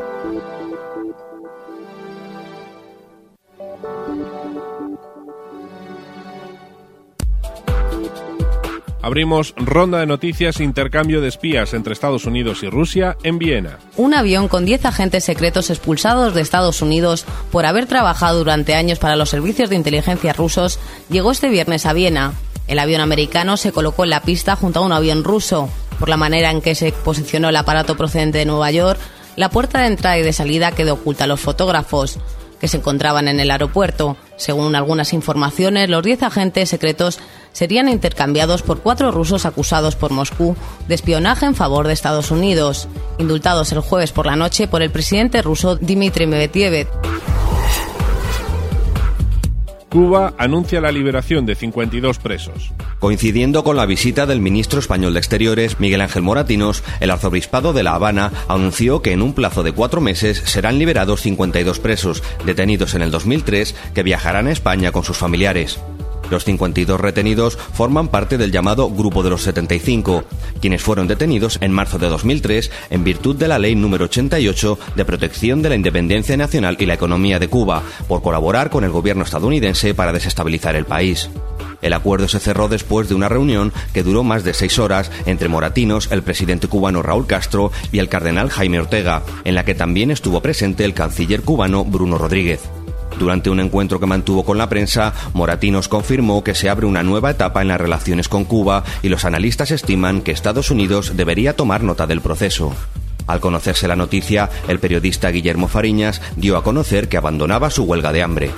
Abrimos ronda de noticias, intercambio de espías entre Estados Unidos y Rusia en Viena. Un avión con 10 agentes secretos expulsados de Estados Unidos por haber trabajado durante años para los servicios de inteligencia rusos llegó este viernes a Viena. El avión americano se colocó en la pista junto a un avión ruso. Por la manera en que se posicionó el aparato procedente de Nueva York, la puerta de entrada y de salida quedó oculta a los fotógrafos que se encontraban en el aeropuerto. Según algunas informaciones, los 10 agentes secretos serían intercambiados por 4 rusos acusados por Moscú de espionaje en favor de Estados Unidos, indultados el jueves por la noche por el presidente ruso Dmitry Medvedev. Cuba anuncia la liberación de 52 presos. Coincidiendo con la visita del ministro español de Exteriores, Miguel Ángel Moratinos, el arzobispado de La Habana anunció que en un plazo de 4 meses serán liberados 52 presos, detenidos en el 2003, que viajarán a España con sus familiares. Los 52 retenidos forman parte del llamado Grupo de los 75, quienes fueron detenidos en marzo de 2003 en virtud de la Ley número 88 de protección de la independencia nacional y la economía de Cuba, por colaborar con el gobierno estadounidense para desestabilizar el país. El acuerdo se cerró después de una reunión que duró más de 6 horas entre Moratinos, el presidente cubano Raúl Castro y el cardenal Jaime Ortega, en la que también estuvo presente el canciller cubano Bruno Rodríguez. Durante un encuentro que mantuvo con la prensa, Moratinos confirmó que se abre una nueva etapa en las relaciones con Cuba y los analistas estiman que Estados Unidos debería tomar nota del proceso. Al conocerse la noticia, el periodista Guillermo Fariñas dio a conocer que abandonaba su huelga de hambre.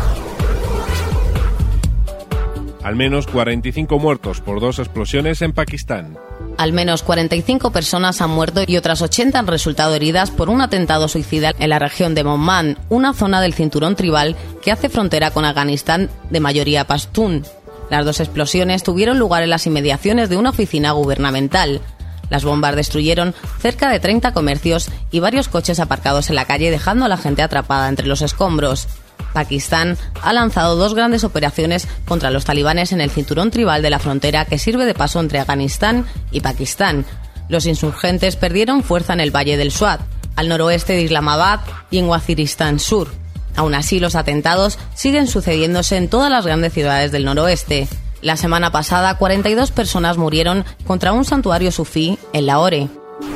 Al menos 45 muertos por 2 explosiones en Pakistán. Al menos 45 personas han muerto y otras 80 han resultado heridas por un atentado suicida en la región de Monman, una zona del cinturón tribal que hace frontera con Afganistán de mayoría pastún. Las 2 explosiones tuvieron lugar en las inmediaciones de una oficina gubernamental. Las bombas destruyeron cerca de 30 comercios y varios coches aparcados en la calle, dejando a la gente atrapada entre los escombros. Pakistán ha lanzado 2 grandes operaciones contra los talibanes en el cinturón tribal de la frontera que sirve de paso entre Afganistán y Pakistán. Los insurgentes perdieron fuerza en el valle del Swat, al noroeste de Islamabad y en Waziristán Sur. Aún así, los atentados siguen sucediéndose en todas las grandes ciudades del noroeste. La semana pasada, 42 personas murieron contra un santuario sufí en Lahore.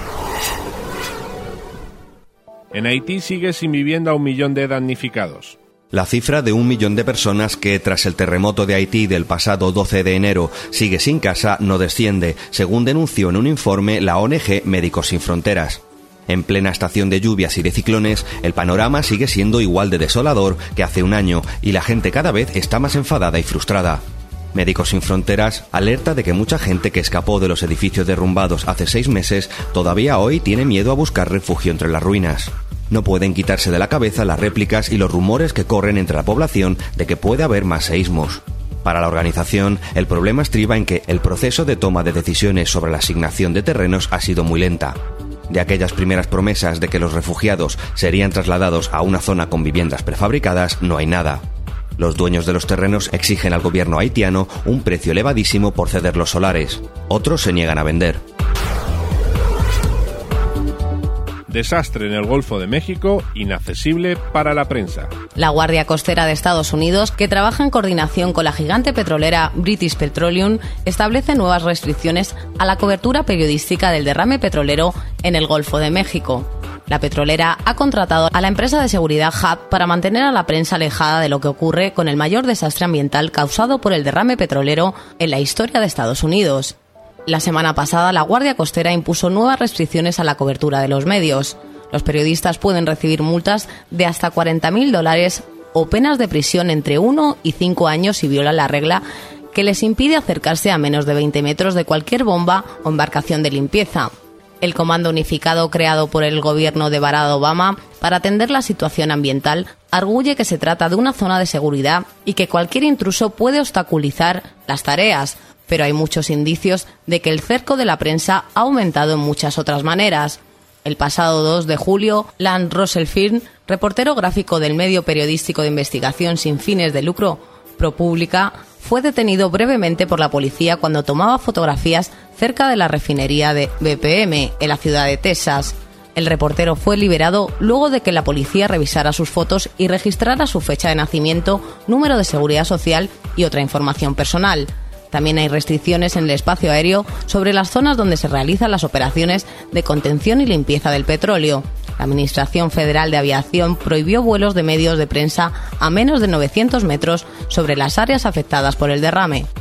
En Haití sigue sin vivienda 1 millón de damnificados. La cifra de 1 millón de personas que, tras el terremoto de Haití del pasado 12 de enero, sigue sin casa no desciende, según denunció en un informe la ONG Médicos Sin Fronteras. En plena estación de lluvias y de ciclones, el panorama sigue siendo igual de desolador que hace un año y la gente cada vez está más enfadada y frustrada. Médicos Sin Fronteras alerta de que mucha gente que escapó de los edificios derrumbados hace 6 meses todavía hoy tiene miedo a buscar refugio entre las ruinas. No pueden quitarse de la cabeza las réplicas y los rumores que corren entre la población de que puede haber más seísmos. Para la organización, el problema estriba en que el proceso de toma de decisiones sobre la asignación de terrenos ha sido muy lenta. De aquellas primeras promesas de que los refugiados serían trasladados a una zona con viviendas prefabricadas, no hay nada. Los dueños de los terrenos exigen al gobierno haitiano un precio elevadísimo por ceder los solares. Otros se niegan a vender. Desastre en el Golfo de México, inaccesible para la prensa. La Guardia Costera de Estados Unidos, que trabaja en coordinación con la gigante petrolera British Petroleum, establece nuevas restricciones a la cobertura periodística del derrame petrolero en el Golfo de México. La petrolera ha contratado a la empresa de seguridad Hub para mantener a la prensa alejada de lo que ocurre con el mayor desastre ambiental causado por el derrame petrolero en la historia de Estados Unidos. La semana pasada, la Guardia Costera impuso nuevas restricciones a la cobertura de los medios. Los periodistas pueden recibir multas de hasta $40.000 o penas de prisión entre 1 y 5 años si violan la regla que les impide acercarse a menos de 20 metros de cualquier bomba o embarcación de limpieza. El comando unificado creado por el gobierno de Barack Obama para atender la situación ambiental arguye que se trata de una zona de seguridad y que cualquier intruso puede obstaculizar las tareas, pero hay muchos indicios de que el cerco de la prensa ha aumentado en muchas otras maneras. El pasado 2 de julio, Lance Rosenfeld, reportero gráfico del medio periodístico de investigación sin fines de lucro ProPublica, fue detenido brevemente por la policía cuando tomaba fotografías cerca de la refinería de BPM, en la ciudad de Texas. El reportero fue liberado luego de que la policía revisara sus fotos y registrara su fecha de nacimiento, número de seguridad social y otra información personal. También hay restricciones en el espacio aéreo sobre las zonas donde se realizan las operaciones de contención y limpieza del petróleo. La Administración Federal de Aviación prohibió vuelos de medios de prensa a menos de 900 metros sobre las áreas afectadas por el derrame.